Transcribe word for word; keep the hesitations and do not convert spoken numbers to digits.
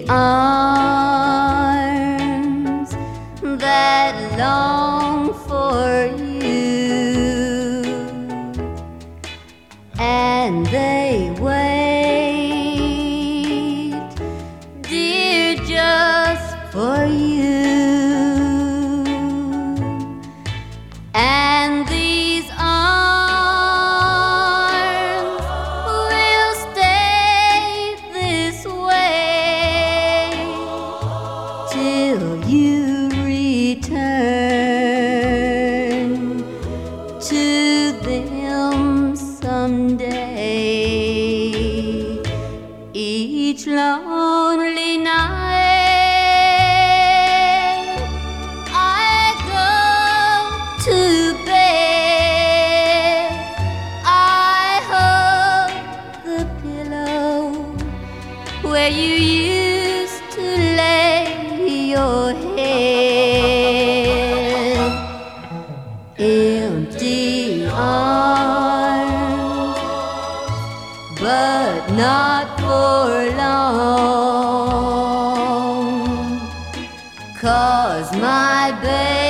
arms that long for you, and they wait, dear, just for you. And these arms will stay this way till you return to them someday. Each lonely night to bed, I hold the pillow where you used to lay your head. Empty arms, but not for long, 'cause my baby